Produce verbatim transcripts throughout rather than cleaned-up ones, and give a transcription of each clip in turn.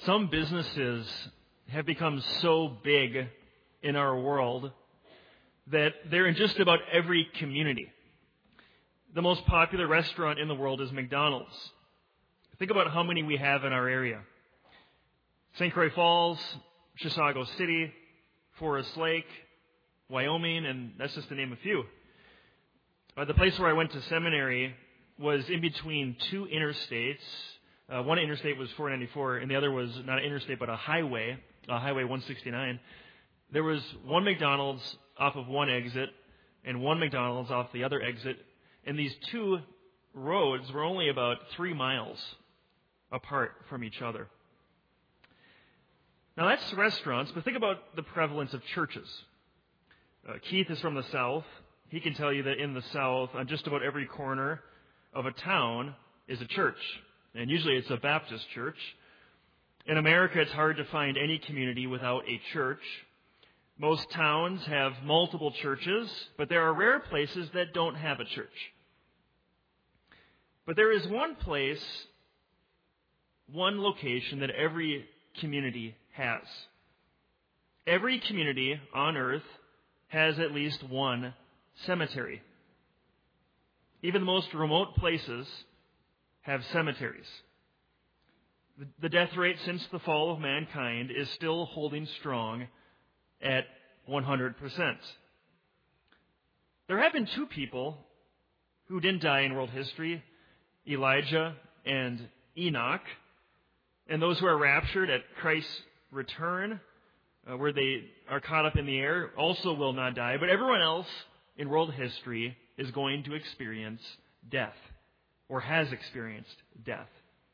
Some businesses have become so big in our world that they're in just about every community. The most popular restaurant in the world is McDonald's. Think about how many we have in our area. Saint Croix Falls, Chisago City, Forest Lake, Wyoming, and that's just to name a few. Uh, the place where I went to seminary was in between two interstates. Uh, one interstate was four ninety-four, and the other was not an interstate, but a highway, uh, Highway one sixty-nine. There was one McDonald's off of one exit and one McDonald's off the other exit, and these two roads were only about three miles apart from each other. Now that's restaurants, but think about the prevalence of churches. Uh, Keith is from the South. He can tell you that in the South, on just about every corner of a town is a church. And usually it's a Baptist church. In America, it's hard to find any community without a church. Most towns have multiple churches, but there are rare places that don't have a church. But there is one place, one location that every community has. Every community on earth has at least one cemetery. Even the most remote places have cemeteries. The death rate since the fall of mankind is still holding strong at one hundred percent. There have been two people who didn't die in world history, Elijah and Enoch, and those who are raptured at Christ's return, uh, where they are caught up in the air, also will not die. But everyone else in world history is going to experience death, or has experienced death.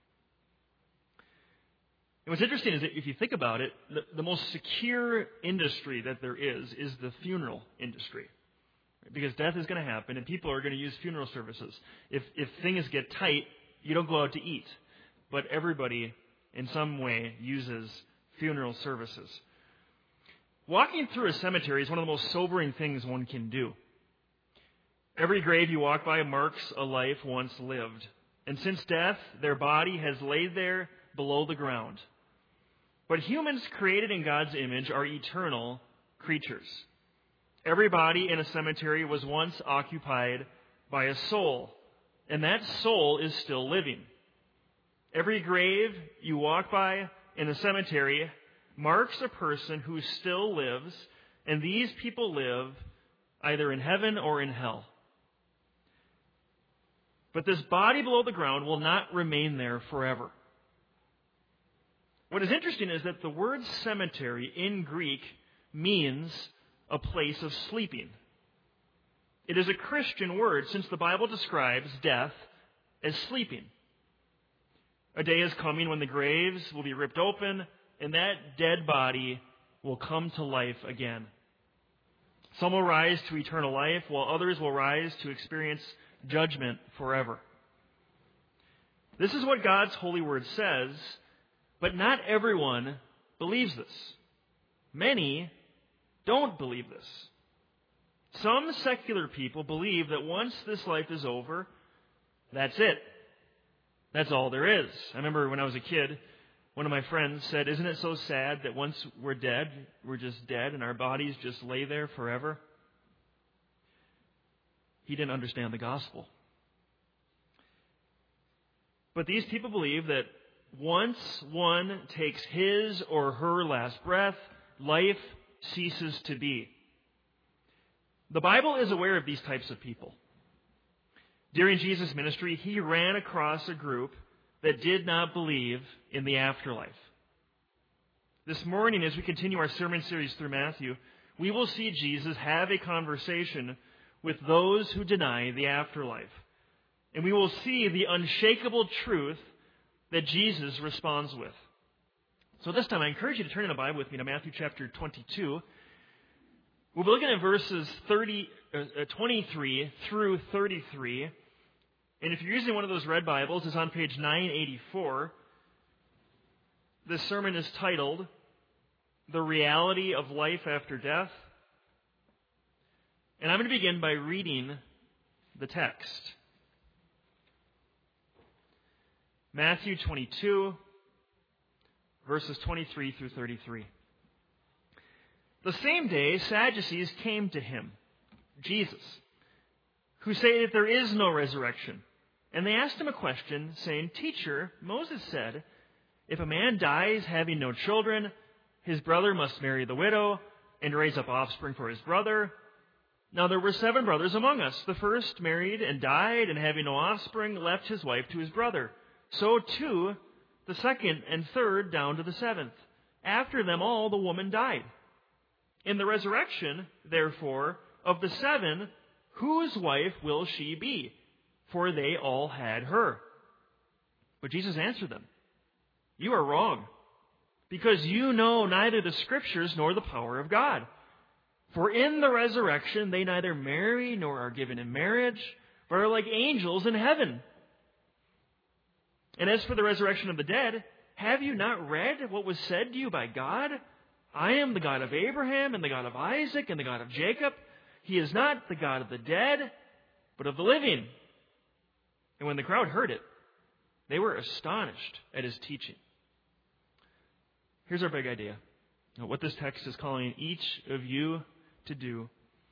And what's interesting is that if you think about it, the, the most secure industry that there is is the funeral industry. Because death is going to happen and people are going to use funeral services. If, if things get tight, you don't go out to eat. But everybody, in some way, uses funeral services. Walking through a cemetery is one of the most sobering things one can do. Every grave you walk by marks a life once lived. And since death, their body has laid there below the ground. But humans created in God's image are eternal creatures. Every body in a cemetery was once occupied by a soul, and that soul is still living. Every grave you walk by in a cemetery marks a person who still lives, and these people live either in heaven or in hell. But this body below the ground will not remain there forever. What is interesting is that the word cemetery in Greek means a place of sleeping. It is a Christian word since the Bible describes death as sleeping. A day is coming when the graves will be ripped open and that dead body will come to life again. Some will rise to eternal life while others will rise to experience judgment forever. This is what God's holy word says, but not everyone believes this. Many don't believe this. Some secular people believe that once this life is over, that's it. That's all there is. I remember when I was a kid, one of my friends said, "Isn't it so sad that once we're dead, we're just dead and our bodies just lay there forever?" He didn't understand the gospel. But these people believe that once one takes his or her last breath, life ceases to be. The Bible is aware of these types of people. During Jesus' ministry, he ran across a group that did not believe in the afterlife. This morning, as we continue our sermon series through Matthew, we will see Jesus have a conversation with those who deny the afterlife. And we will see the unshakable truth that Jesus responds with. So this time, I encourage you to turn in a Bible with me to Matthew chapter twenty-two. We'll be looking at verses thirty, uh, twenty-three through thirty-three. And if you're using one of those red Bibles, it's on page nine eighty-four. This sermon is titled, "The Reality of Life After Death." And I'm going to begin by reading the text. Matthew twenty-two, verses twenty-three through thirty-three. The same day, Sadducees came to him, Jesus, who say that there is no resurrection. And they asked him a question, saying, Teacher, Moses said, if a man dies having no children, his brother must marry the widow and raise up offspring for his brother. Now there were seven brothers among us. The first married and died, and having no offspring, left his wife to his brother. So too, the second and third down to the seventh. After them all, the woman died. In the resurrection, therefore, of the seven, whose wife will she be? For they all had her. But Jesus answered them, You are wrong, because you know neither the Scriptures nor the power of God. For in the resurrection they neither marry nor are given in marriage, but are like angels in heaven. And as for the resurrection of the dead, have you not read what was said to you by God? I am the God of Abraham and the God of Isaac and the God of Jacob. He is not the God of the dead, but of the living. And when the crowd heard it, they were astonished at his teaching. Here's our big idea. Now, what this text is calling each of you to do.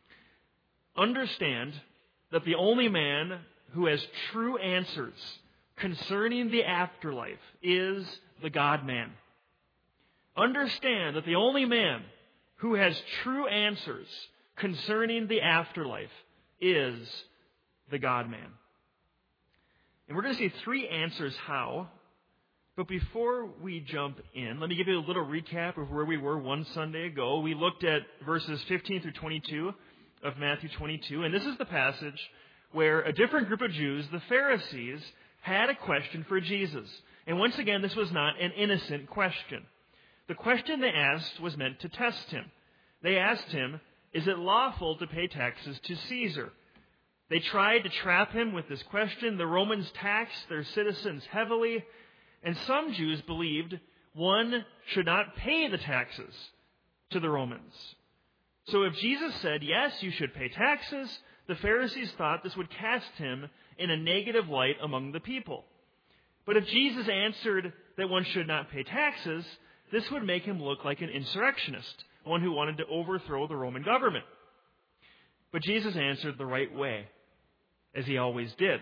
Understand that the only man who has true answers concerning the afterlife is the God-man. Understand that the only man who has true answers concerning the afterlife is the God-man. And we're going to see three answers how. But before we jump in, let me give you a little recap of where we were one Sunday ago. We looked at verses fifteen through twenty-two of Matthew twenty-two. And this is the passage where a different group of Jews, the Pharisees, had a question for Jesus. And once again, this was not an innocent question. The question they asked was meant to test him. They asked him, is it lawful to pay taxes to Caesar? They tried to trap him with this question. The Romans taxed their citizens heavily, and some Jews believed one should not pay the taxes to the Romans. So if Jesus said, yes, you should pay taxes, the Pharisees thought this would cast him in a negative light among the people. But if Jesus answered that one should not pay taxes, this would make him look like an insurrectionist, one who wanted to overthrow the Roman government. But Jesus answered the right way, as he always did.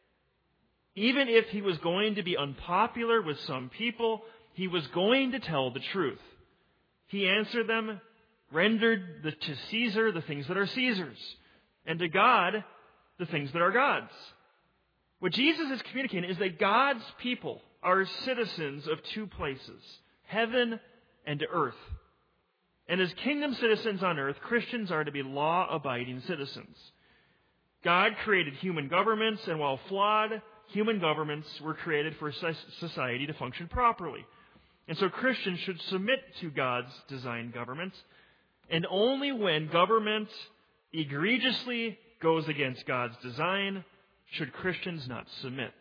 Even if he was going to be unpopular with some people, he was going to tell the truth. He answered them, rendered the, to Caesar the things that are Caesar's, and to God the things that are God's. What Jesus is communicating is that God's people are citizens of two places, heaven and earth. And as kingdom citizens on earth, Christians are to be law-abiding citizens. God created human governments, and while flawed, human governments were created for society to function properly. And so Christians should submit to God's designed governments, and only when government egregiously goes against God's design should Christians not submit.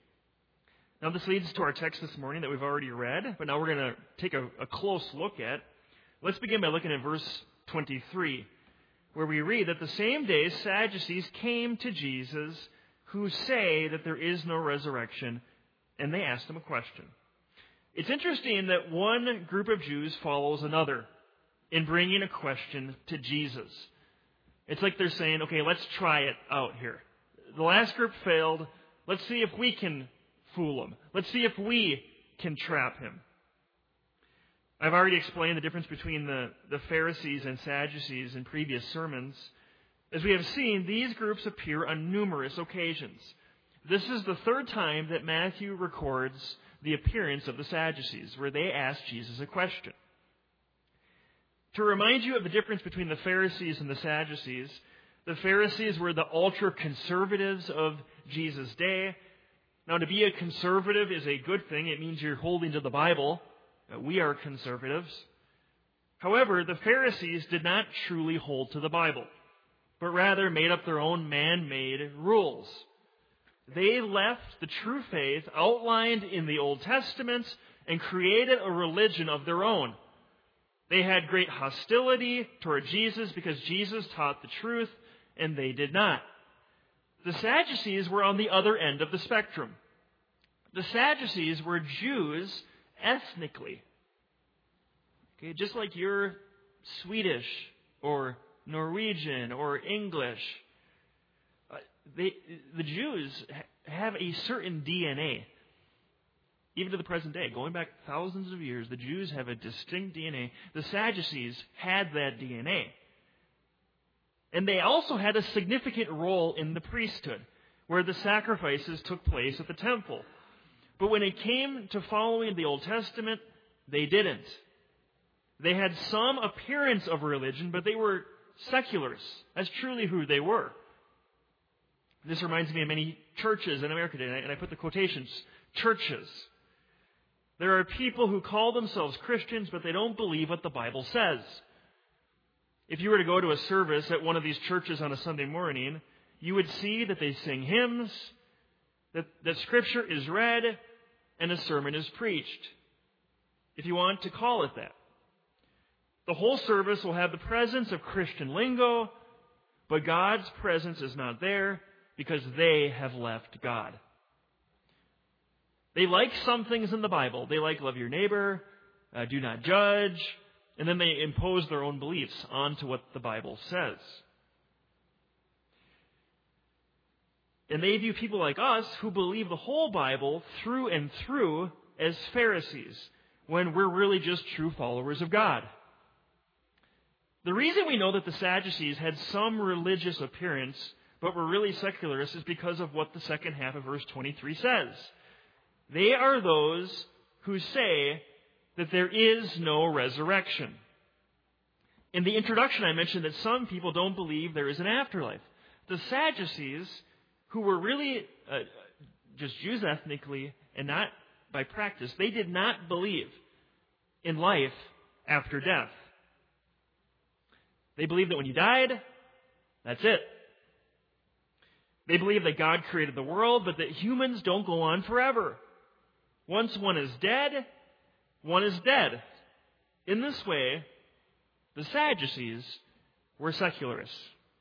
Now this leads to our text this morning that we've already read, but now we're going to take a, a close look at. Let's begin by looking at verse twenty-three, where we read that the same day Sadducees came to Jesus, who say that there is no resurrection, and they asked him a question. It's interesting that one group of Jews follows another in bringing a question to Jesus. It's like they're saying, okay, let's try it out here. The last group failed. Let's see if we can fool him. Let's see if we can trap him. I've already explained the difference between the, the Pharisees and Sadducees in previous sermons. As we have seen, these groups appear on numerous occasions. This is the third time that Matthew records the appearance of the Sadducees, where they ask Jesus a question. To remind you of the difference between the Pharisees and the Sadducees, the Pharisees were the ultra-conservatives of Jesus' day. Now, to be a conservative is a good thing. It means you're holding to the Bible. We are conservatives. However, the Pharisees did not truly hold to the Bible, but rather made up their own man-made rules. They left the true faith outlined in the Old Testament and created a religion of their own. They had great hostility toward Jesus because Jesus taught the truth, and they did not. The Sadducees were on the other end of the spectrum. The Sadducees were Jews ethnically, Okay, just like you're Swedish or Norwegian or English, uh, they, the Jews ha- have a certain D N A. Even to the present day, going back thousands of years, the Jews have a distinct D N A. The Sadducees had that D N A. And they also had a significant role in the priesthood, where the sacrifices took place at the temple. But when it came to following the Old Testament, they didn't. They had some appearance of religion, but they were seculars. That's truly who they were. This reminds me of many churches in America today, and I put the quotations, churches. There are people who call themselves Christians, but they don't believe what the Bible says. If you were to go to a service at one of these churches on a Sunday morning, you would see that they sing hymns, that, that Scripture is read, and a sermon is preached, if you want to call it that. The whole service will have the presence of Christian lingo, but God's presence is not there because they have left God. They like some things in the Bible. They like love your neighbor, uh, do not judge, and then they impose their own beliefs onto what the Bible says. And they view people like us who believe the whole Bible through and through as Pharisees, when we're really just true followers of God. The reason we know that the Sadducees had some religious appearance, but were really secularists, is because of what the second half of verse twenty-three says. They are those who say that there is no resurrection. In the introduction, I mentioned that some people don't believe there is an afterlife. The Sadducees, who were really uh, just Jews ethnically and not by practice, they did not believe in life after death. They believed that when you died, that's it. They believed that God created the world, but that humans don't go on forever. Once one is dead, one is dead. In this way, the Sadducees were secularists.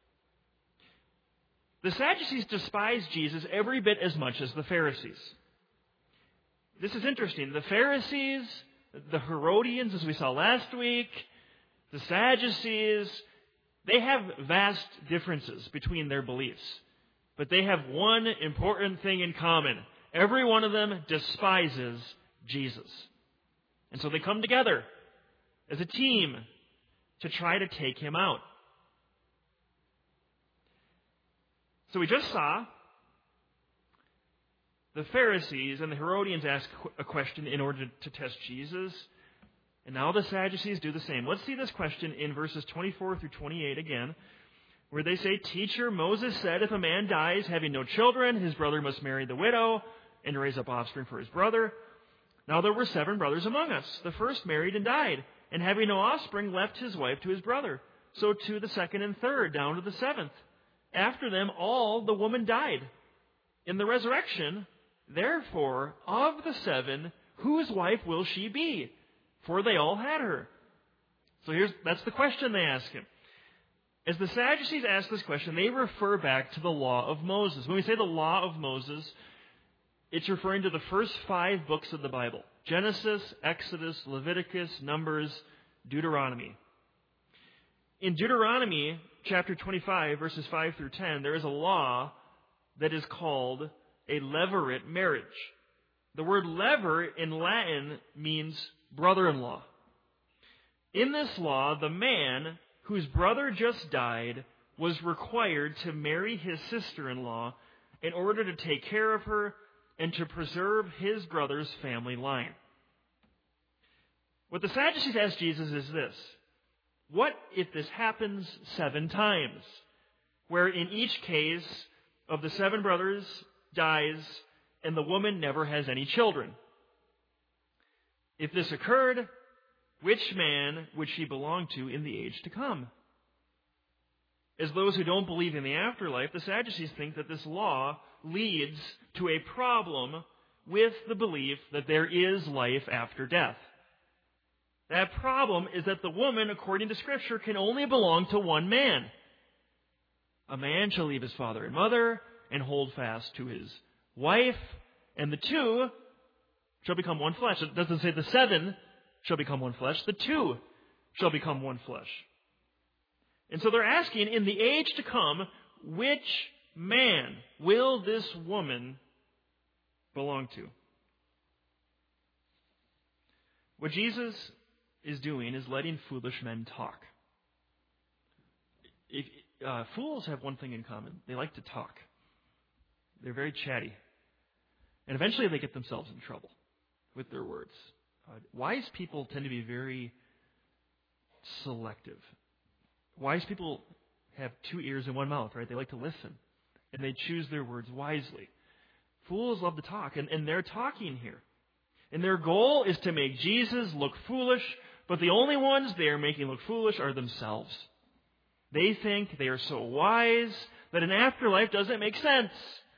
The Sadducees despised Jesus every bit as much as the Pharisees. This is interesting. The Pharisees, the Herodians, as we saw last week, the Sadducees, they have vast differences between their beliefs. But they have one important thing in common. Every one of them despises Jesus. And so they come together as a team to try to take him out. So we just saw the Pharisees and the Herodians ask a question in order to test Jesus. And now the Sadducees do the same. Let's see this question in verses twenty-four through twenty-eight again, where they say, Teacher, Moses said, if a man dies having no children, his brother must marry the widow and raise up offspring for his brother. Now there were seven brothers among us. The first married and died, and having no offspring, left his wife to his brother. So too the second and third, down to the seventh. After them all the woman died. In the resurrection, therefore, of the seven, whose wife will she be? For they all had her. So here's that's the question they ask him. As the Sadducees ask this question, they refer back to the law of Moses. When we say the law of Moses, it's referring to the first five books of the Bible. Genesis, Exodus, Leviticus, Numbers, Deuteronomy. In Deuteronomy chapter twenty-five, verses five through ten, there is a law that is called a levirate marriage. The word lever in Latin means brother-in-law. In this law, the man whose brother just died was required to marry his sister-in-law in order to take care of her and to preserve his brother's family line. What the Sadducees ask Jesus is this: what if this happens seven times, where in each case of the seven brothers dies and the woman never has any children? If this occurred, which man would she belong to in the age to come? As those who don't believe in the afterlife, the Sadducees think that this law leads to a problem with the belief that there is life after death. That problem is that the woman, according to Scripture, can only belong to one man. A man shall leave his father and mother and hold fast to his wife, and the two shall become one flesh. It doesn't say the seven shall become one flesh. The two shall become one flesh. And so they're asking, in the age to come, which man will this woman belong to? What Jesus is doing is letting foolish men talk. If, uh, fools have one thing in common. They like to talk. They're very chatty. And eventually they get themselves in trouble with their words. Uh, wise people tend to be very selective. Wise people have two ears and one mouth, right? They like to listen. And they choose their words wisely. Fools love to talk, and, and they're talking here. And their goal is to make Jesus look foolish, but the only ones they are making look foolish are themselves. They think they are so wise that an afterlife doesn't make sense.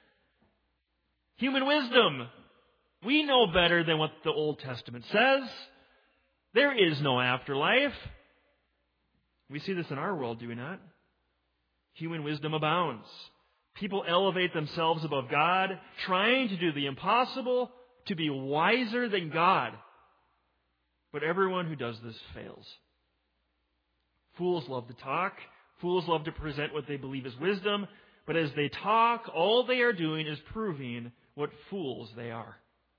Human wisdom. We know better than what the Old Testament says. There is no afterlife. We see this in our world, do we not? Human wisdom abounds. People elevate themselves above God, trying to do the impossible, to be wiser than God. But everyone who does this fails. Fools love to talk. Fools love to present what they believe is wisdom. But as they talk, all they are doing is proving what fools they are.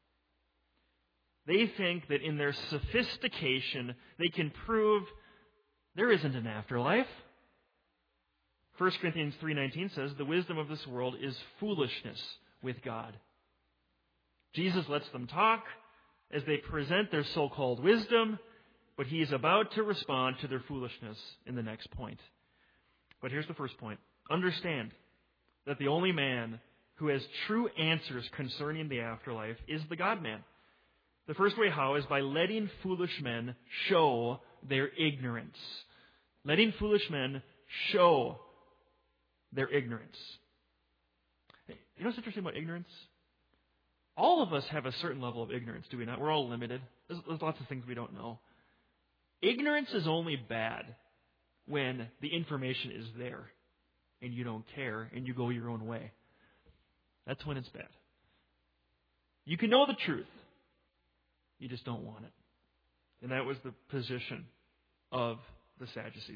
They think that in their sophistication, they can prove there isn't an afterlife. First Corinthians three nineteen says, the wisdom of this world is foolishness with God. Jesus lets them talk as they present their so-called wisdom, but he is about to respond to their foolishness in the next point. But here's the first point. Understand that the only man who has true answers concerning the afterlife is the God-man. The first way how is by letting foolish men show their ignorance. Letting foolish men show their ignorance. Hey, you know what's interesting about ignorance? All of us have a certain level of ignorance, do we not? We're all limited. There's, there's lots of things we don't know. Ignorance is only bad when the information is there and you don't care and you go your own way. That's when it's bad. You can know the truth. You just don't want it. And that was the position of the Sadducees.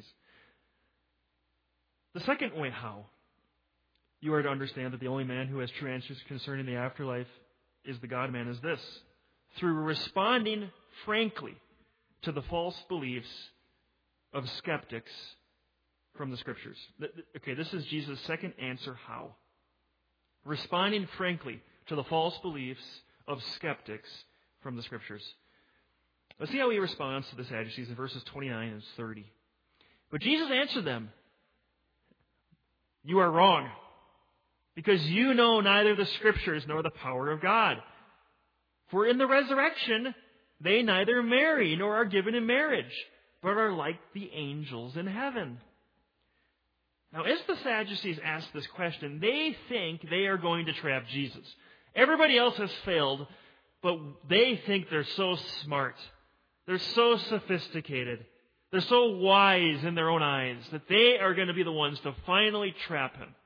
The second way how you are to understand that the only man who has true answers concerning the afterlife is the God-man is this. Through responding frankly to the false beliefs of skeptics from the Scriptures. Okay, this is Jesus' second answer how. Responding frankly to the false beliefs of skeptics from the Scriptures. Let's see how he responds to the Sadducees in verses twenty-nine and thirty. But Jesus answered them, you are wrong, because you know neither the Scriptures nor the power of God. For in the resurrection, they neither marry nor are given in marriage, but are like the angels in heaven. Now, as the Sadducees ask this question, they think they are going to trap Jesus. Everybody else has failed, but they think they're so smart. They're so sophisticated. They're so wise in their own eyes that they are going to be the ones to finally trap him.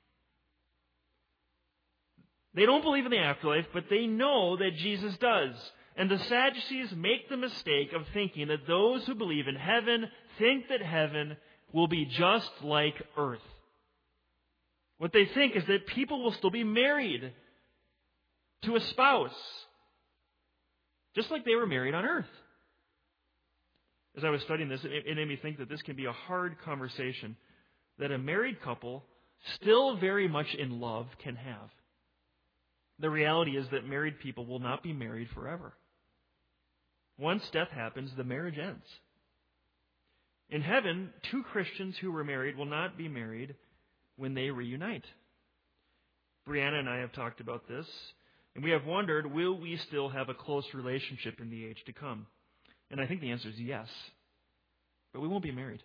They don't believe in the afterlife, but they know that Jesus does. And the Sadducees make the mistake of thinking that those who believe in heaven think that heaven will be just like earth. What they think is that people will still be married to a spouse, just like they were married on earth. As I was studying this, it made me think that this can be a hard conversation that a married couple, still very much in love, can have. The reality is that married people will not be married forever. Once death happens, the marriage ends. In heaven, two Christians who were married will not be married when they reunite. Brianna and I have talked about this, and we have wondered, will we still have a close relationship in the age to come? And I think the answer is yes. But we won't be married.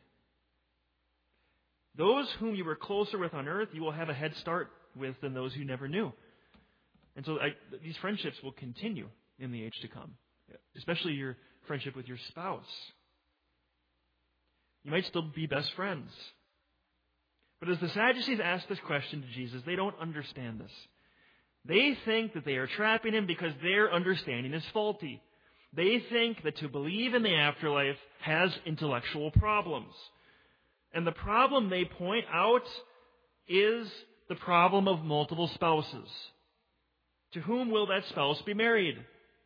Those whom you were closer with on earth, you will have a head start with than those you never knew. And so I, these friendships will continue in the age to come, especially your friendship with your spouse. You might still be best friends. But as the Sadducees ask this question to Jesus, they don't understand this. They think that they are trapping him because their understanding is faulty. They think that to believe in the afterlife has intellectual problems. And the problem they point out is the problem of multiple spouses. To whom will that spouse be married?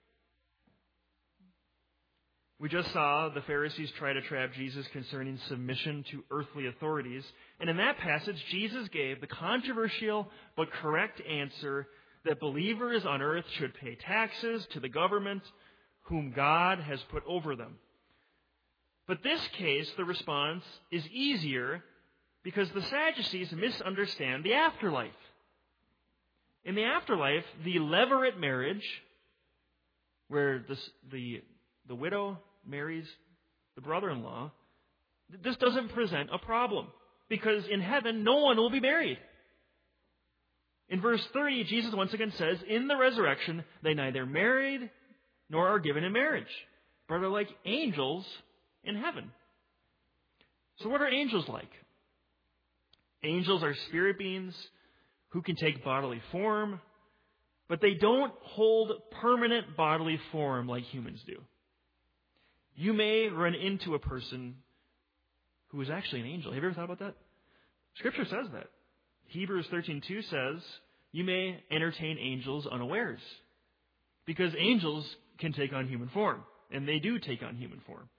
We just saw the Pharisees try to trap Jesus concerning submission to earthly authorities. And in that passage, Jesus gave the controversial but correct answer that believers on earth should pay taxes to the government whom God has put over them. But this case, the response is easier because the Sadducees misunderstand the afterlife. In the afterlife, the levirate marriage, where this, the, the widow marries the brother-in-law, this doesn't present a problem because in heaven no one will be married. In verse thirty, Jesus once again says, in the resurrection they neither married nor are given in marriage, but are like angels in heaven. So what are angels like? Angels are spirit beings who can take bodily form, but they don't hold permanent bodily form like humans do. You may run into a person who is actually an angel. Have you ever thought about that? Scripture says that. Hebrews thirteen two says, you may entertain angels unawares. Because angels can take on human form, and they do take on human form.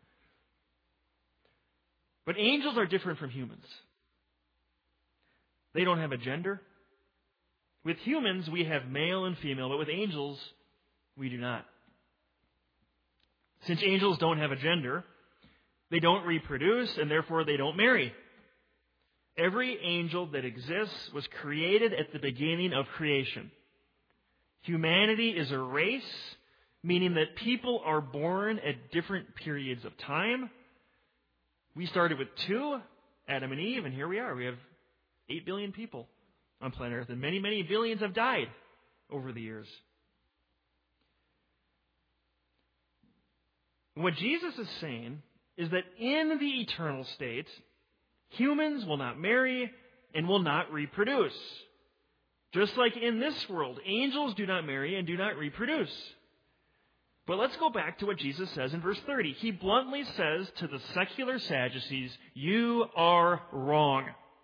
But angels are different from humans. They don't have a gender. With humans, we have male and female, but with angels, we do not. Since angels don't have a gender, they don't reproduce, and therefore they don't marry. Every angel that exists was created at the beginning of creation. Humanity is a race, meaning that people are born at different periods of time. We started with two, Adam and Eve, and here we are. We have eight billion people on planet Earth, and many, many billions have died over the years. What Jesus is saying is that in the eternal state, humans will not marry and will not reproduce. Just like in this world, angels do not marry and do not reproduce. But let's go back to what Jesus says in verse thirty. He bluntly says to the secular Sadducees, you are wrong.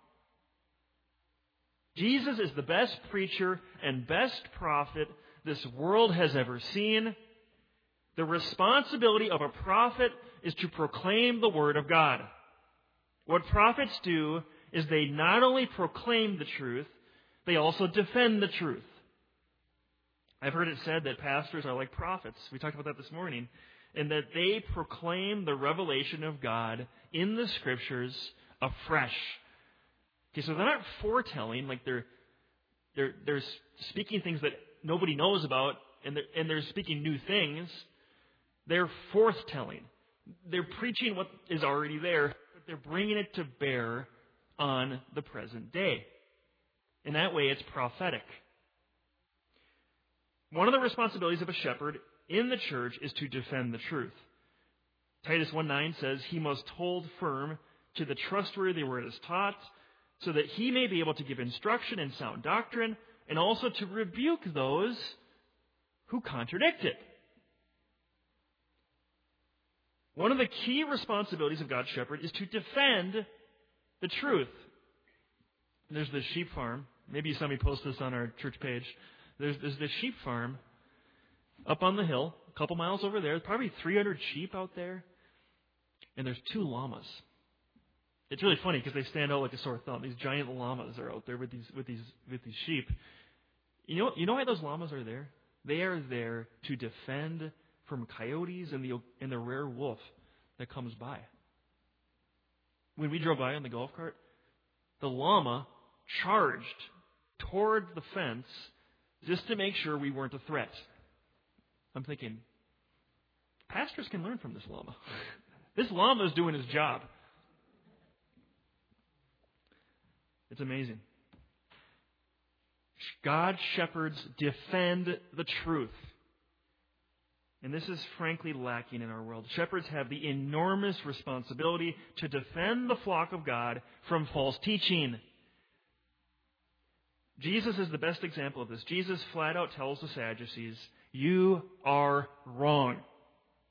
Jesus is the best preacher and best prophet this world has ever seen. The responsibility of a prophet is to proclaim the Word of God. What prophets do is they not only proclaim the truth, they also defend the truth. I've heard it said that pastors are like prophets. We talked about that this morning. And that they proclaim the revelation of God in the Scriptures afresh. Okay, so they're not foretelling, like they're they're they're speaking things that nobody knows about, and they're, and they're speaking new things. They're forthtelling. They're preaching what is already there, but they're bringing it to bear on the present day. In that way, it's prophetic. One of the responsibilities of a shepherd in the church is to defend the truth. Titus one nine says, he must hold firm to the trustworthy word as taught, so that he may be able to give instruction in sound doctrine, and also to rebuke those who contradict it. One of the key responsibilities of God's shepherd is to defend the truth. There's this sheep farm. Maybe somebody post this on our church page. There's, there's this sheep farm up on the hill, a couple miles over there. Probably three hundred sheep out there. And there's two llamas. It's really funny because they stand out like a sore thumb. These giant llamas are out there with these with these with these sheep. You know, you know why those llamas are there? They are there to defend from coyotes and the and the rare wolf that comes by. When we drove by on the golf cart, the llama charged toward the fence just to make sure we weren't a threat. I'm thinking, pastors can learn from this llama. This llama is doing his job. It's amazing. God's shepherds defend the truth. And this is frankly lacking in our world. Shepherds have the enormous responsibility to defend the flock of God from false teaching. Jesus is the best example of this. Jesus flat out tells the Sadducees, you are wrong.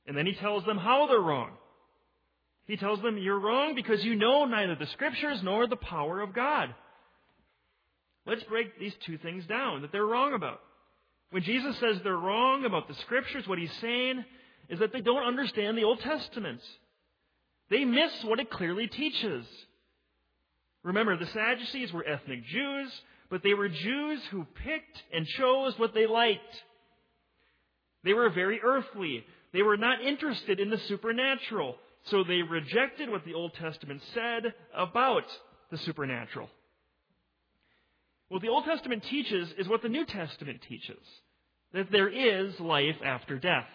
And then he tells them how they're wrong. He tells them, you're wrong because you know neither the Scriptures nor the power of God. Let's break these two things down that they're wrong about. When Jesus says they're wrong about the Scriptures, what he's saying is that they don't understand the Old Testament. They miss what it clearly teaches. Remember, the Sadducees were ethnic Jews, but they were Jews who picked and chose what they liked. They were very earthly. They were not interested in the supernatural. So they rejected what the Old Testament said about the supernatural. What the Old Testament teaches is what the New Testament teaches, that there is life after death.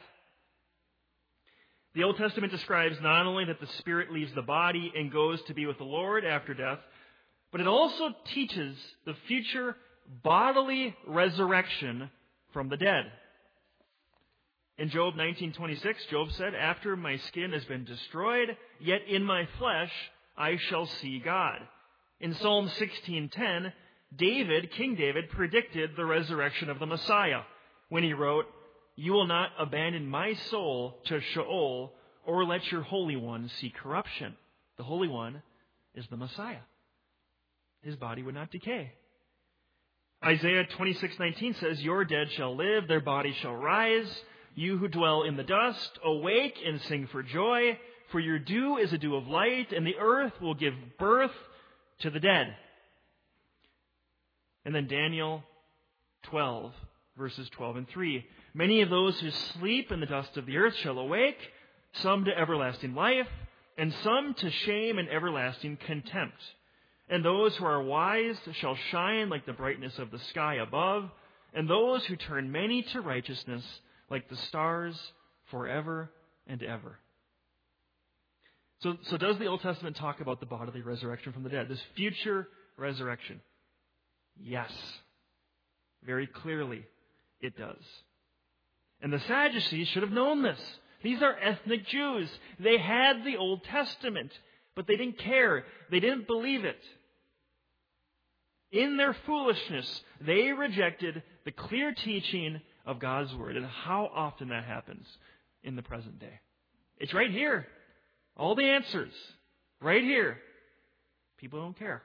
The Old Testament describes not only that the spirit leaves the body and goes to be with the Lord after death, but it also teaches the future bodily resurrection from the dead. In Job nineteen twenty-six, Job said, "After my skin has been destroyed, yet in my flesh I shall see God." In Psalm sixteen ten, David, King David, predicted the resurrection of the Messiah when he wrote, "You will not abandon my soul to Sheol or let your Holy One see corruption." The Holy One is the Messiah. His body would not decay. Isaiah twenty-six nineteen says, "Your dead shall live, their body shall rise. You who dwell in the dust, awake and sing for joy, for your dew is a dew of light, and the earth will give birth to the dead." And then Daniel twelve, verses twelve and three. "Many of those who sleep in the dust of the earth shall awake, some to everlasting life, and some to shame and everlasting contempt. And those who are wise shall shine like the brightness of the sky above, and those who turn many to righteousness like the stars forever and ever." So, so does the Old Testament talk about the bodily resurrection from the dead, this future resurrection? Yes. Very clearly it does. And the Sadducees should have known this. These are ethnic Jews. They had the Old Testament, but they didn't care. They didn't believe it. In their foolishness, they rejected the clear teaching of God's Word. And how often that happens in the present day. It's right here. All the answers. Right here. People don't care.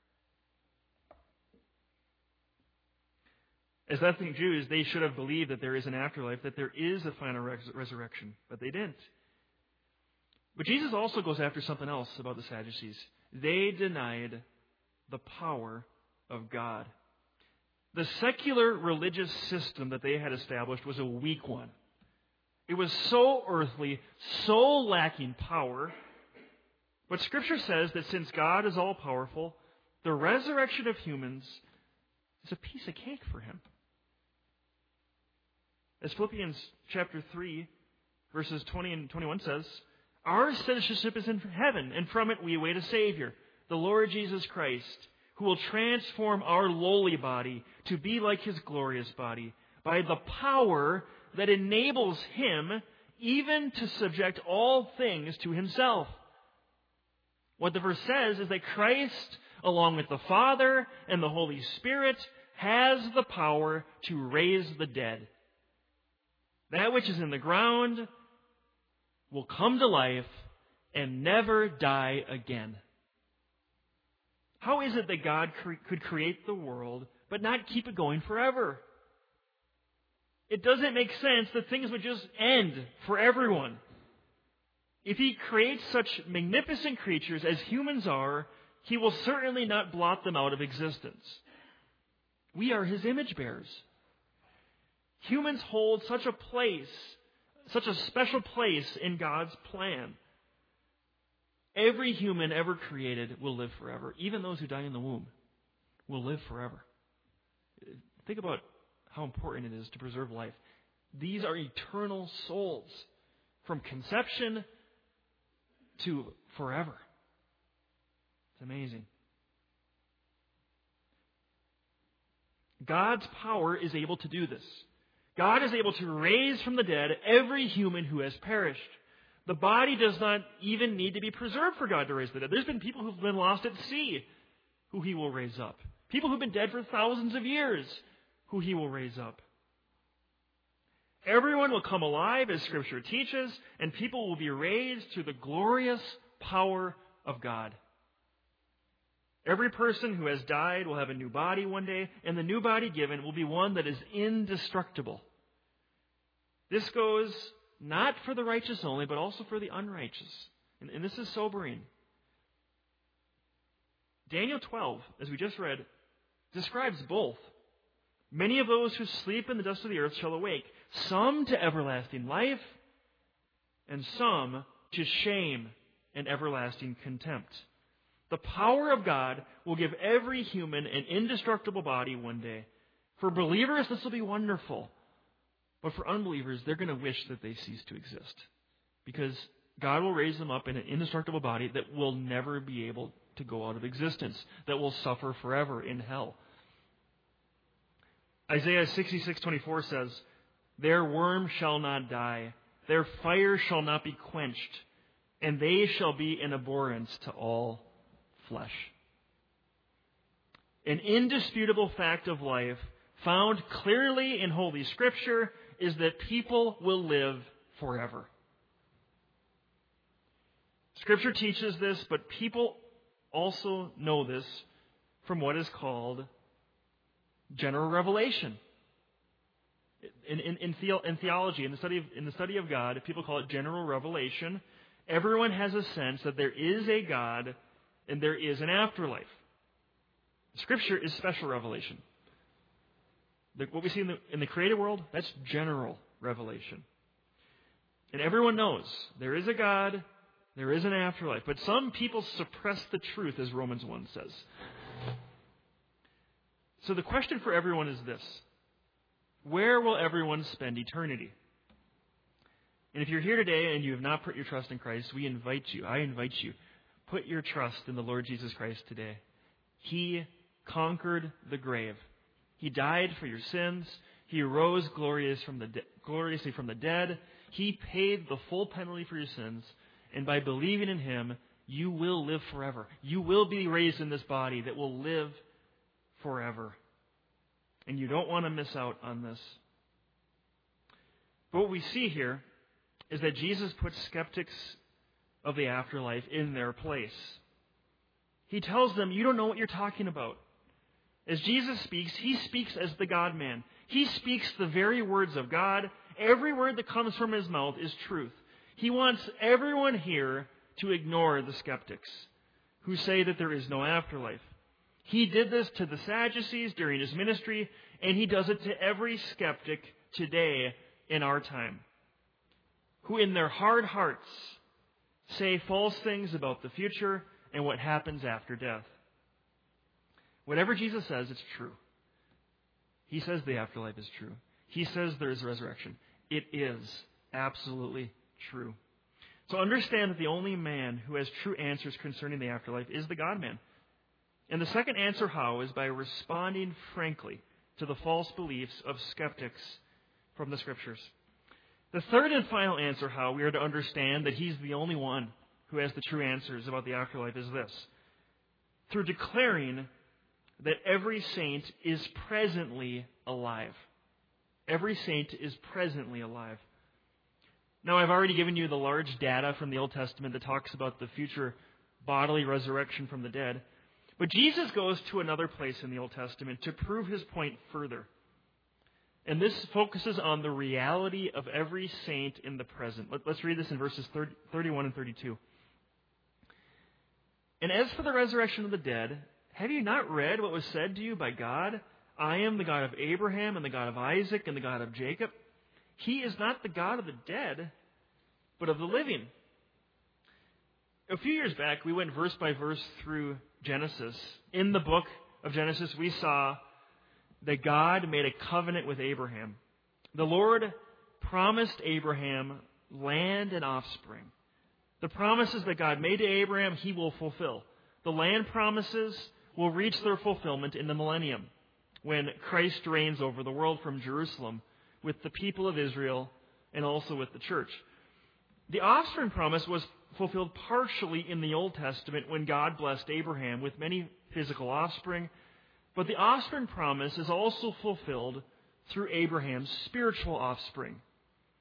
As ethnic Jews, they should have believed that there is an afterlife, that there is a final res- resurrection, but they didn't. But Jesus also goes after something else about the Sadducees. They denied the power of God. The secular religious system that they had established was a weak one. It was so earthly, so lacking power. But Scripture says that since God is all-powerful, the resurrection of humans is a piece of cake for Him. As Philippians chapter three, verses twenty and twenty-one says, "Our citizenship is in heaven, and from it we await a Savior, the Lord Jesus Christ, who will transform our lowly body to be like His glorious body, by the power that enables Him even to subject all things to Himself." What the verse says is that Christ, along with the Father and the Holy Spirit, has the power to raise the dead. That which is in the ground will come to life and never die again. How is it that God cre- could create the world but not keep it going forever? It doesn't make sense that things would just end for everyone. If He creates such magnificent creatures as humans are, He will certainly not blot them out of existence. We are His image bearers. Humans hold such a place, such a special place in God's plan. Every human ever created will live forever. Even those who die in the womb will live forever. Think about how important it is to preserve life. These are eternal souls from conception to forever. It's amazing. God's power is able to do this. God is able to raise from the dead every human who has perished. The body does not even need to be preserved for God to raise the dead. There's been people who've been lost at sea who He will raise up. People who've been dead for thousands of years who He will raise up. Everyone will come alive as Scripture teaches, and people will be raised through the glorious power of God. Every person who has died will have a new body one day, and the new body given will be one that is indestructible. This goes not for the righteous only, but also for the unrighteous. And, and this is sobering. Daniel twelve, as we just read, describes both. Many of those who sleep in the dust of the earth shall awake, some to everlasting life, and some to shame and everlasting contempt. The power of God will give every human an indestructible body one day. For believers, this will be wonderful. But for unbelievers, they're going to wish that they cease to exist. Because God will raise them up in an indestructible body that will never be able to go out of existence, that will suffer forever in hell. Isaiah sixty-six twenty-four says, "Their worm shall not die, their fire shall not be quenched, and they shall be an abhorrence to all flesh." An indisputable fact of life, found clearly in Holy Scripture, is that people will live forever. Scripture teaches this, but people also know this from what is called general revelation. In, in, in, the, in theology, in the, study of, in the study of God, people call it general revelation. Everyone has a sense that there is a God and there is an afterlife. Scripture is special revelation. The, what we see in the, in the created world, that's general revelation. And everyone knows there is a God, there is an afterlife. But some people suppress the truth, as Romans one says. So the question for everyone is this: where will everyone spend eternity? And if you're here today and you have not put your trust in Christ, we invite you, I invite you, put your trust in the Lord Jesus Christ today. He conquered the grave. He died for your sins. He arose glorious from the de- gloriously from the dead. He paid the full penalty for your sins. And by believing in Him, you will live forever. You will be raised in this body that will live forever. And you don't want to miss out on this. But what we see here is that Jesus puts skeptics of the afterlife in their place. He tells them, you don't know what you're talking about. As Jesus speaks, He speaks as the God-man. He speaks the very words of God. Every word that comes from His mouth is truth. He wants everyone here to ignore the skeptics who say that there is no afterlife. He did this to the Sadducees during His ministry, and He does it to every skeptic today in our time, who in their hard hearts say false things about the future and what happens after death. Whatever Jesus says, it's true. He says the afterlife is true. He says there is a resurrection. It is absolutely true. So understand that the only man who has true answers concerning the afterlife is the God-man. And the second answer how is by responding frankly to the false beliefs of skeptics from the Scriptures. The third and final answer how we are to understand that He's the only one who has the true answers about the afterlife is this: through declaring that every saint is presently alive. Every saint is presently alive. Now, I've already given you the large data from the Old Testament that talks about the future bodily resurrection from the dead. But Jesus goes to another place in the Old Testament to prove His point further. And this focuses on the reality of every saint in the present. Let's read this in verses thirty-one and thirty-two. "And as for the resurrection of the dead, have you not read what was said to you by God? I am the God of Abraham and the God of Isaac and the God of Jacob. He is not the God of the dead, but of the living." A few years back, we went verse by verse through Genesis. In the book of Genesis, we saw that God made a covenant with Abraham. The Lord promised Abraham land and offspring. The promises that God made to Abraham, He will fulfill. The land promises will reach their fulfillment in the millennium, when Christ reigns over the world from Jerusalem with the people of Israel and also with the church. The offspring promise was fulfilled partially in the Old Testament when God blessed Abraham with many physical offspring, but the offspring promise is also fulfilled through Abraham's spiritual offspring,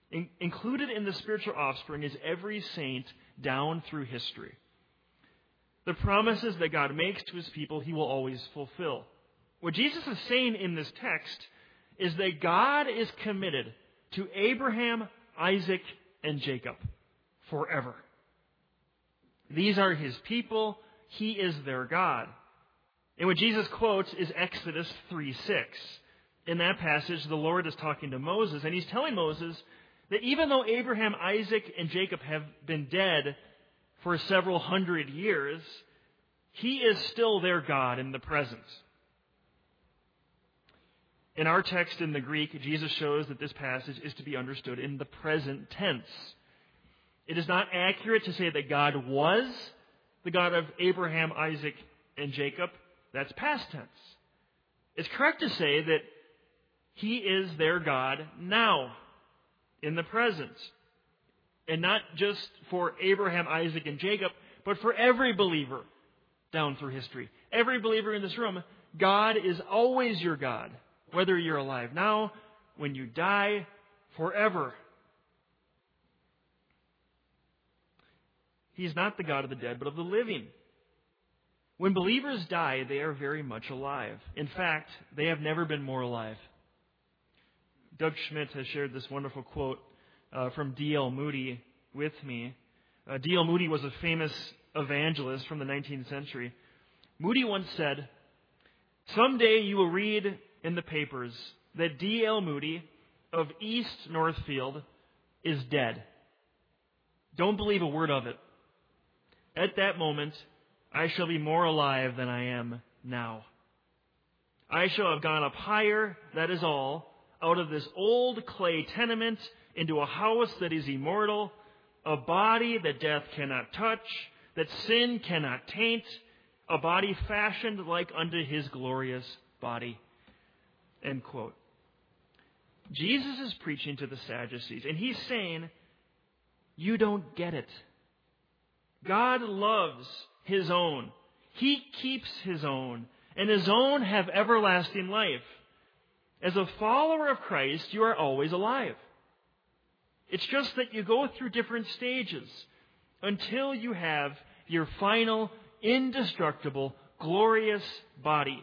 In- included in the spiritual offspring is every saint down through history. The promises that God makes to his people, he will always fulfill. What Jesus is saying in this text is that God is committed to Abraham, Isaac, and Jacob forever. These are his people. He is their God. And what Jesus quotes is Exodus three six. In that passage, the Lord is talking to Moses, and he's telling Moses that even though Abraham, Isaac, and Jacob have been dead for several hundred years, he is still their God in the present. In our text in the Greek, Jesus shows that this passage is to be understood in the present tense. It is not accurate to say that God was the God of Abraham, Isaac, and Jacob. That's past tense. It's correct to say that he is their God now, in the present. And not just for Abraham, Isaac, and Jacob, but for every believer down through history. Every believer in this room, God is always your God, whether you're alive now, when you die, forever. He's not the God of the dead, but of the living. When believers die, they are very much alive. In fact, they have never been more alive. Doug Schmidt has shared this wonderful quote uh, from D L Moody with me. Uh, D L Moody was a famous evangelist from the nineteenth century. Moody once said, "Someday you will read in the papers that D L Moody of East Northfield is dead. Don't believe a word of it. At that moment, I shall be more alive than I am now. I shall have gone up higher, that is all, out of this old clay tenement into a house that is immortal, a body that death cannot touch, that sin cannot taint, a body fashioned like unto his glorious body." End quote. Jesus is preaching to the Sadducees, and he's saying, you don't get it. God loves his own. He keeps his own, and his own have everlasting life. As a follower of Christ, you are always alive. It's just that you go through different stages until you have your final, indestructible, glorious body.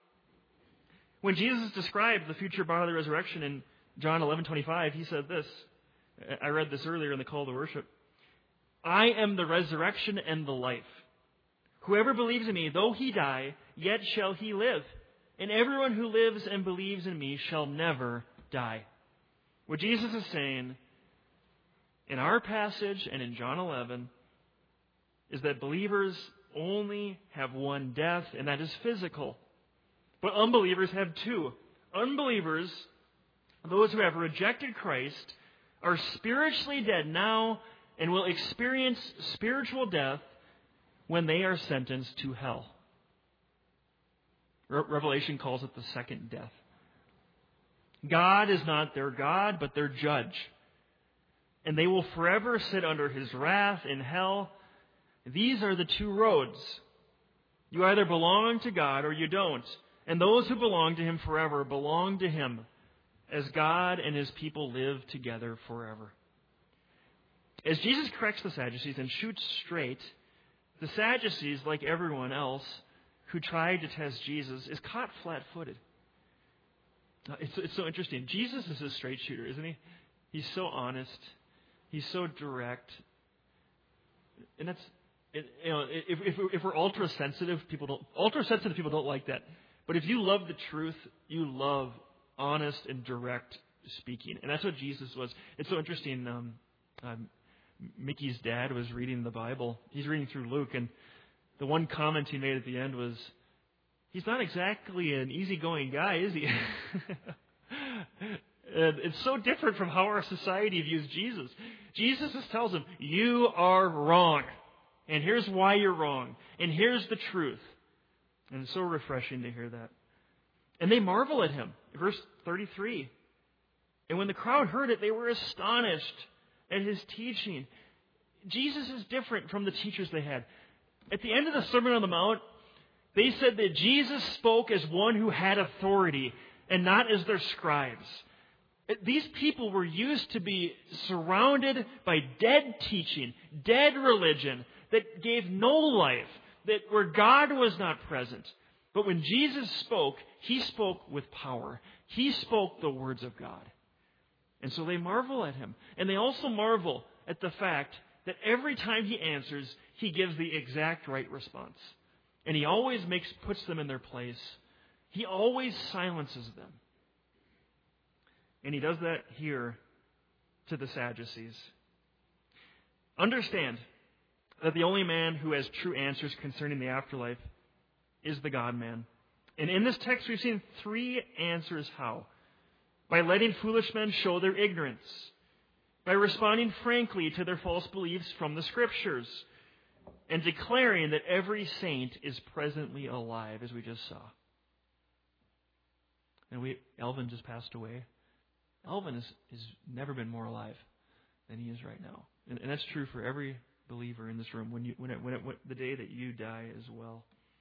When Jesus described the future bodily resurrection in John eleven twenty-five, he said this. I read this earlier in the call to worship. "I am the resurrection and the life. Whoever believes in me, though he die, yet shall he live. And everyone who lives and believes in me shall never die." What Jesus is saying in our passage and in John eleven is that believers only have one death, and that is physical. But unbelievers have two. Unbelievers, those who have rejected Christ, are spiritually dead now and will experience spiritual death when they are sentenced to hell. Re- Revelation calls it the second death. God is not their God, but their judge. And they will forever sit under his wrath in hell. These are the two roads. You either belong to God or you don't. And those who belong to him forever belong to him as God and his people live together forever. As Jesus corrects the Sadducees and shoots straight, the Sadducees, like everyone else who tried to test Jesus, is caught flat-footed. It's, it's so interesting. Jesus is a straight shooter, isn't he? He's so honest. He's so direct. And that's, it, you know, if, if, if we're ultra-sensitive, people don't, ultra-sensitive people don't like that. But if you love the truth, you love honest and direct speaking. And that's what Jesus was. It's so interesting. Um, um, Mickey's dad was reading the Bible. He's reading through Luke, and the one comment he made at the end was, he's not exactly an easygoing guy, is he? And it's so different from how our society views Jesus. Jesus just tells him, you are wrong. And here's why you're wrong. And here's the truth. And it's so refreshing to hear that. And they marvel at him. Verse thirty-three. And when the crowd heard it, they were astonished at his teaching. Jesus is different from the teachers they had. At the end of the Sermon on the Mount, they said that Jesus spoke as one who had authority and not as their scribes. These people were used to be surrounded by dead teaching, dead religion that gave no life, that where God was not present. But when Jesus spoke, He spoke with power. He spoke the words of God. And so they marvel at Him. And they also marvel at the fact that every time He answers, He gives the exact right response. And He always makes puts them in their place. He always silences them. And He does that here to the Sadducees. Understand that the only man who has true answers concerning the afterlife is the God-man. And in this text, we've seen three answers how. By letting foolish men show their ignorance. By responding frankly to their false beliefs from the Scriptures. And declaring that every saint is presently alive, as we just saw. And we, Elvin just passed away. Elvin has, has never been more alive than he is right now. And, and that's true for every believer in this room when you, when it, when it, when, the day that you die as well.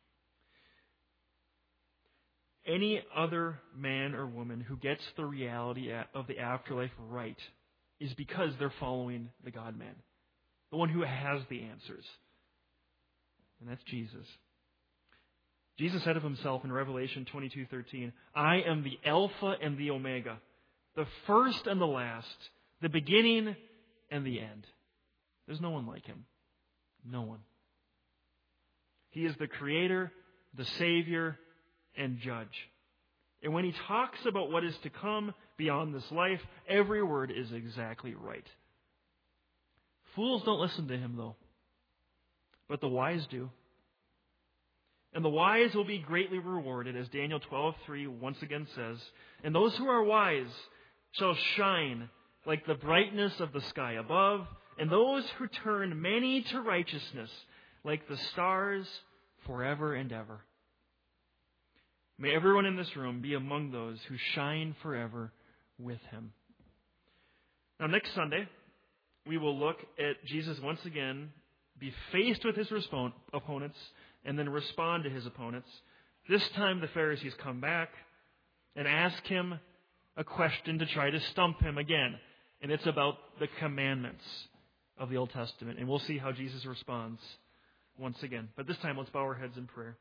Any other man or woman who gets the reality of the afterlife right is because they're following the God-man, the one who has the answers. And that's Jesus. Jesus said of Himself in Revelation twenty-two thirteen, I am the Alpha and the Omega, the first and the last, the beginning and the end. There's no one like Him. No one. He is the Creator, the Savior, and Judge. And when He talks about what is to come beyond this life, every word is exactly right. Fools don't listen to Him, though. But the wise do. And the wise will be greatly rewarded, as Daniel twelve three once again says, and those who are wise shall shine like the brightness of the sky above, and those who turn many to righteousness like the stars forever and ever. May everyone in this room be among those who shine forever with Him. Now, next Sunday, we will look at Jesus once again, be faced with His respond, opponents, and then respond to His opponents. This time, the Pharisees come back and ask Him a question to try to stump Him again. And it's about the commandments of the Old Testament. And we'll see how Jesus responds once again. But this time, let's bow our heads in prayer.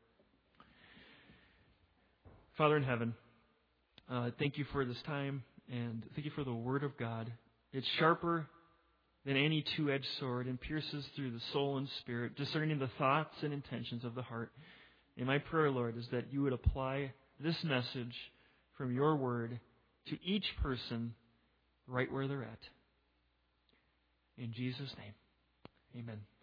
Father in heaven, uh, thank You for this time, and thank You for the Word of God. It's sharper than any two-edged sword and pierces through the soul and spirit, discerning the thoughts and intentions of the heart. And my prayer, Lord, is that You would apply this message from Your Word to each person right where they're at. In Jesus' name, amen.